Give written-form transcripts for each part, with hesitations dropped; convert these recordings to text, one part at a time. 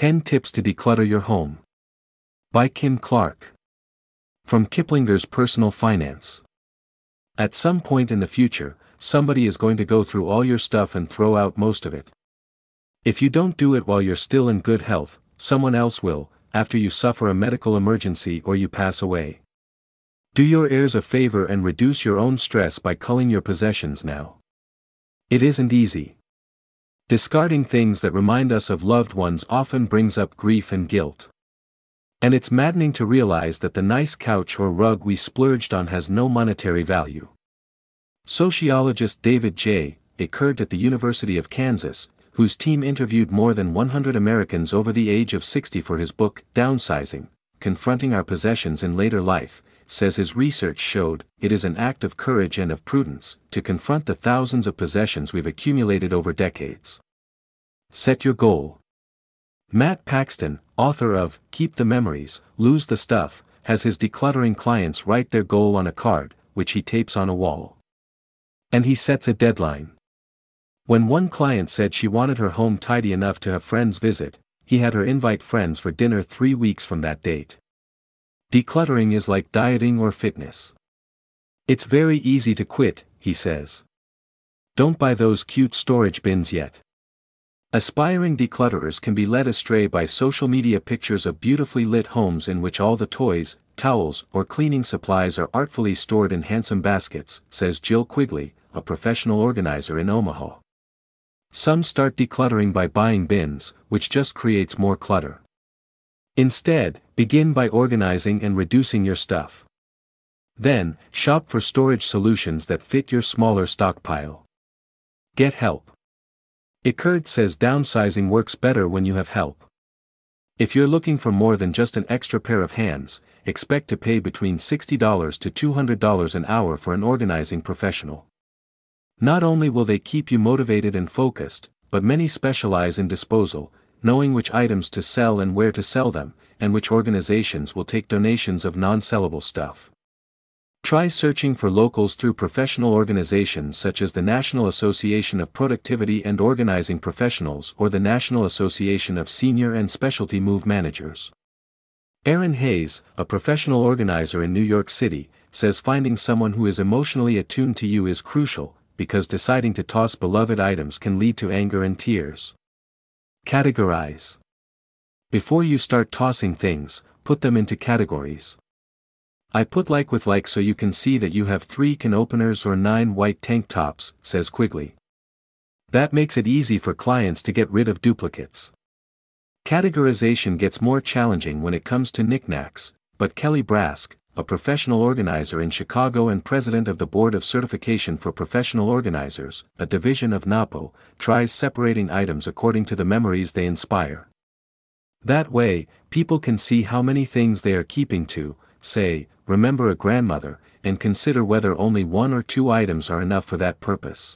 10 Tips to Declutter Your Home. By Kim Clark. From Kiplinger's Personal Finance. At some point in the future, somebody is going to go through all your stuff and throw out most of it. If you don't do it while you're still in good health, someone else will, after you suffer a medical emergency or you pass away. Do your heirs a favor and reduce your own stress by culling your possessions now. It isn't easy. Discarding things that remind us of loved ones often brings up grief and guilt. And it's maddening to realize that the nice couch or rug we splurged on has no monetary value. Sociologist David J. Eckert at the University of Kansas, whose team interviewed more than 100 Americans over the age of 60 for his book, Downsizing: Confronting Our Possessions in Later Life, says his research showed it is an act of courage and of prudence to confront the thousands of possessions we've accumulated over decades. Set your goal. Matt Paxton, author of Keep the Memories, Lose the Stuff, has his decluttering clients write their goal on a card, which he tapes on a wall. And he sets a deadline. When one client said she wanted her home tidy enough to have friends visit, he had her invite friends for dinner 3 weeks from that date. Decluttering is like dieting or fitness. It's very easy to quit, he says. Don't buy those cute storage bins yet. Aspiring declutterers can be led astray by social media pictures of beautifully lit homes in which all the toys, towels, or cleaning supplies are artfully stored in handsome baskets, says Jill Quigley, a professional organizer in Omaha. Some start decluttering by buying bins, which just creates more clutter. Instead, begin by organizing and reducing your stuff. Then, shop for storage solutions that fit your smaller stockpile. Get help. Eckert says downsizing works better when you have help. If you're looking for more than just an extra pair of hands, expect to pay between $60 to $200 an hour for an organizing professional. Not only will they keep you motivated and focused, but many specialize in disposal, knowing which items to sell and where to sell them, and which organizations will take donations of non-sellable stuff. Try searching for locals through professional organizations such as the National Association of Productivity and Organizing Professionals or the National Association of Senior and Specialty Move Managers. Aaron Hayes, a professional organizer in New York City, says finding someone who is emotionally attuned to you is crucial, because deciding to toss beloved items can lead to anger and tears. Categorize. Before you start tossing things, put them into categories. I put like with like so you can see that you have 3 can openers or 9 white tank tops, says Quigley. That makes it easy for clients to get rid of duplicates. Categorization gets more challenging when it comes to knickknacks, but Kelly Brask, a professional organizer in Chicago and president of the Board of Certification for Professional Organizers, a division of NAPO, tries separating items according to the memories they inspire. That way, people can see how many things they are keeping to, say, remember a grandmother, and consider whether only 1 or 2 items are enough for that purpose.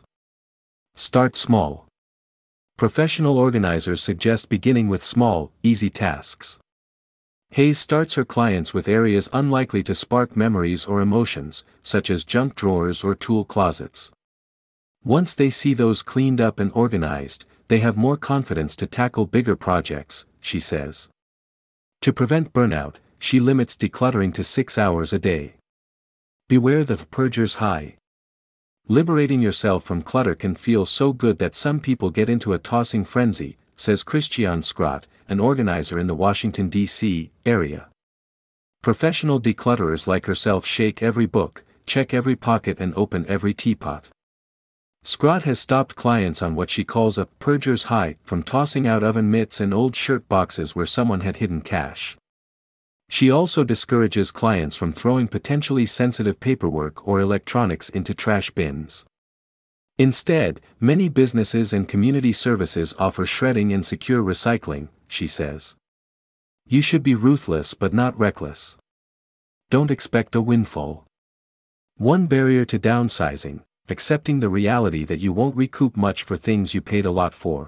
Start small. Professional organizers suggest beginning with small, easy tasks. Hayes starts her clients with areas unlikely to spark memories or emotions, such as junk drawers or tool closets. Once they see those cleaned up and organized, they have more confidence to tackle bigger projects, she says. To prevent burnout, she limits decluttering to 6 hours a day. Beware the purger's high. Liberating yourself from clutter can feel so good that some people get into a tossing frenzy, says Christiane Scrott, an organizer in the Washington, D.C. area. Professional declutterers like herself shake every book, check every pocket and open every teapot. Scrott has stopped clients on what she calls a purger's high from tossing out oven mitts and old shirt boxes where someone had hidden cash. She also discourages clients from throwing potentially sensitive paperwork or electronics into trash bins. Instead, many businesses and community services offer shredding and secure recycling, she says. You should be ruthless but not reckless. Don't expect a windfall. One barrier to downsizing: accepting the reality that you won't recoup much for things you paid a lot for.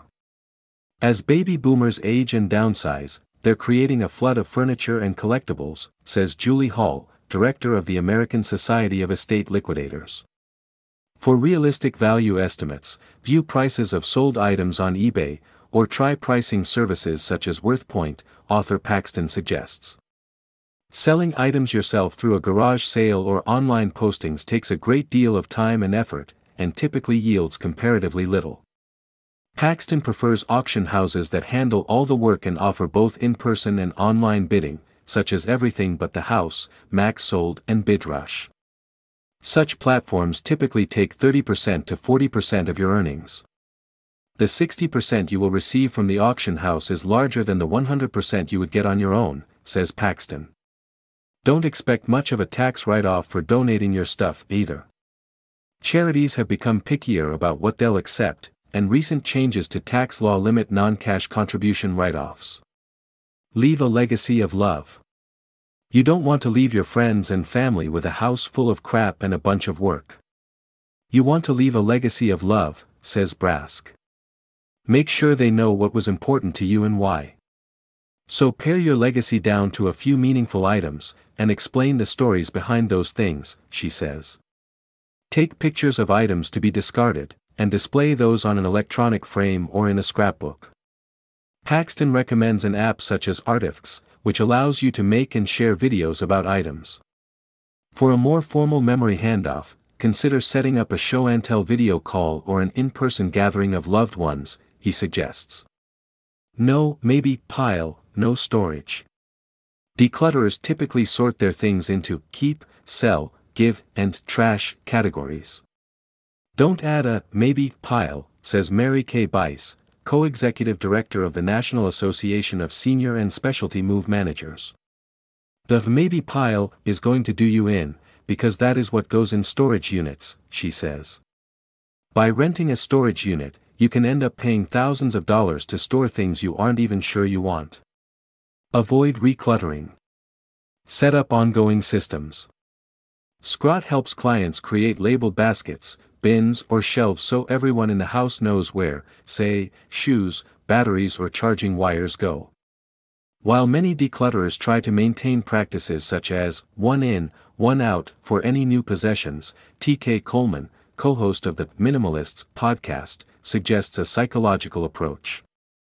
As baby boomers age and downsize, they're creating a flood of furniture and collectibles, says Julie Hall, director of the American Society of Estate Liquidators. For realistic value estimates, view prices of sold items on eBay, or try pricing services such as WorthPoint, author Paxton suggests. Selling items yourself through a garage sale or online postings takes a great deal of time and effort, and typically yields comparatively little. Paxton prefers auction houses that handle all the work and offer both in-person and online bidding, such as Everything But the House, Max Sold and BidRush. Such platforms typically take 30% to 40% of your earnings. The 60% you will receive from the auction house is larger than the 100% you would get on your own, says Paxton. Don't expect much of a tax write-off for donating your stuff either. Charities have become pickier about what they'll accept, and recent changes to tax law limit non-cash contribution write-offs. Leave a legacy of love. You don't want to leave your friends and family with a house full of crap and a bunch of work. You want to leave a legacy of love, says Brask. Make sure they know what was important to you and why. So pare your legacy down to a few meaningful items, and explain the stories behind those things, she says. Take pictures of items to be discarded, and display those on an electronic frame or in a scrapbook. Paxton recommends an app such as Artifacts, which allows you to make and share videos about items. For a more formal memory handoff, consider setting up a show and tell video call or an in-person gathering of loved ones, he suggests. No, maybe, pile, no storage. Declutterers typically sort their things into keep, sell, give, and trash categories. Don't add a maybe pile, says Mary Kay Bice, co-executive director of the National Association of Senior and Specialty Move Managers. The maybe pile is going to do you in, because that is what goes in storage units, she says. By renting a storage unit, you can end up paying thousands of dollars to store things you aren't even sure you want. Avoid recluttering. Set up ongoing systems. Scrot helps clients create labeled baskets, bins or shelves so everyone in the house knows where, say, shoes, batteries or charging wires go. While many declutterers try to maintain practices such as one in, one out for any new possessions, T.K. Coleman, co-host of the Minimalists podcast, suggests a psychological approach.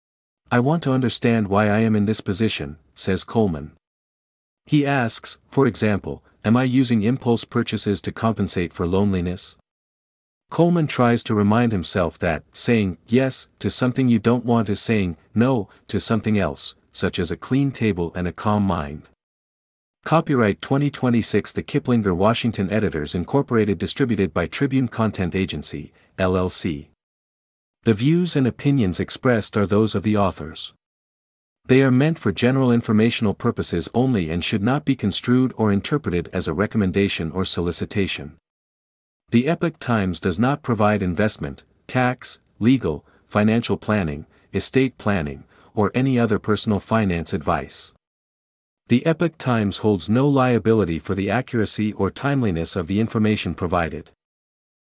I want to understand why I am in this position, says Coleman. He asks, for example, am I using impulse purchases to compensate for loneliness? Coleman tries to remind himself that saying yes to something you don't want is saying no to something else, such as a clean table and a calm mind. Copyright 2026 The Kiplinger Washington Editors Incorporated, distributed by Tribune Content Agency, LLC. The views and opinions expressed are those of the authors. They are meant for general informational purposes only and should not be construed or interpreted as a recommendation or solicitation. The Epoch Times does not provide investment, tax, legal, financial planning, estate planning, or any other personal finance advice. The Epoch Times holds no liability for the accuracy or timeliness of the information provided.